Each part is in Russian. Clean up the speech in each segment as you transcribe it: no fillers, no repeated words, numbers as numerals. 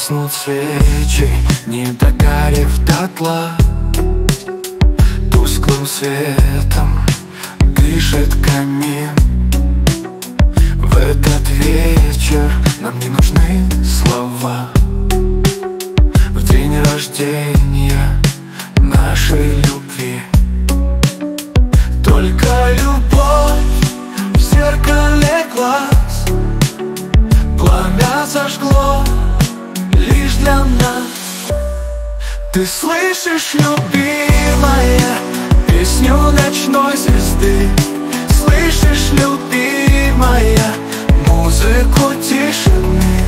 Гаснут свечи, не догорев дотла. Тусклым светом дышит камин. В этот вечер нам не нужны слова. В день рождения нашей любви только любовь в зеркале глаз. Пламя зажгло лишь для нас. Ты слышишь, любимая, песню ночной звезды? Слышишь, любимая, музыку тишины?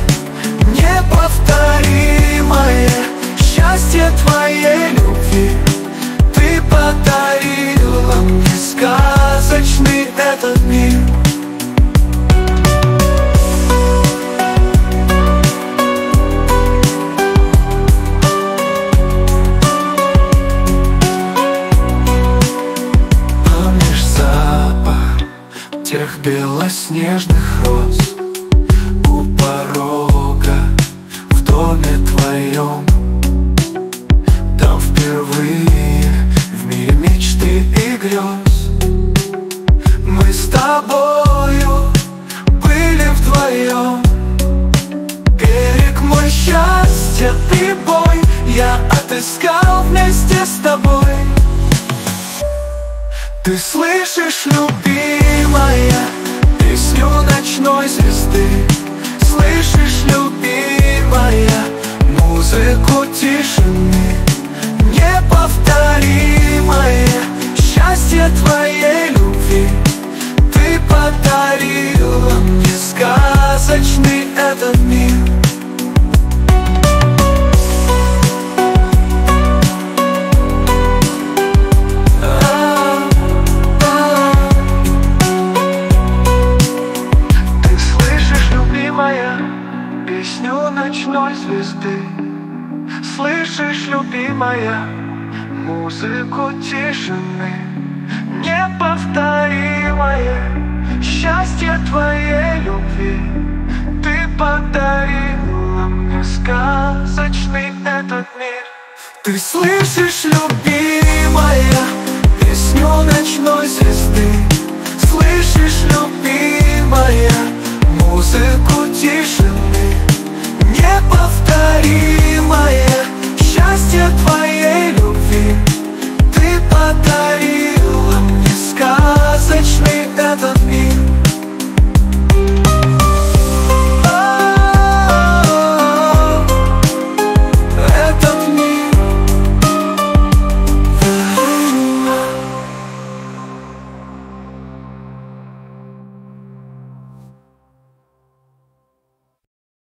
Неповторимое счастье твоей любви ты подарила мне, сказочный этот мир. Тех белоснежных роз у порога в доме твоем. Там впервые в мире мечты и грез мы с тобою были вдвоем. Берег мой счастья, ты бой, я отыскал вместе с тобой. Ты слышишь, любимая, песню ночной звезды? Слышишь, любимая, музыку тишины? Неповторимое счастье твоей любви ты подарила мне, сказочный этот мир. Песню ночной звезды? Слышишь, любимая, музыку тишины? Неповторимое счастье твоей любви ты подарила мне, сказочный этот мир. Ты слышишь, любимая?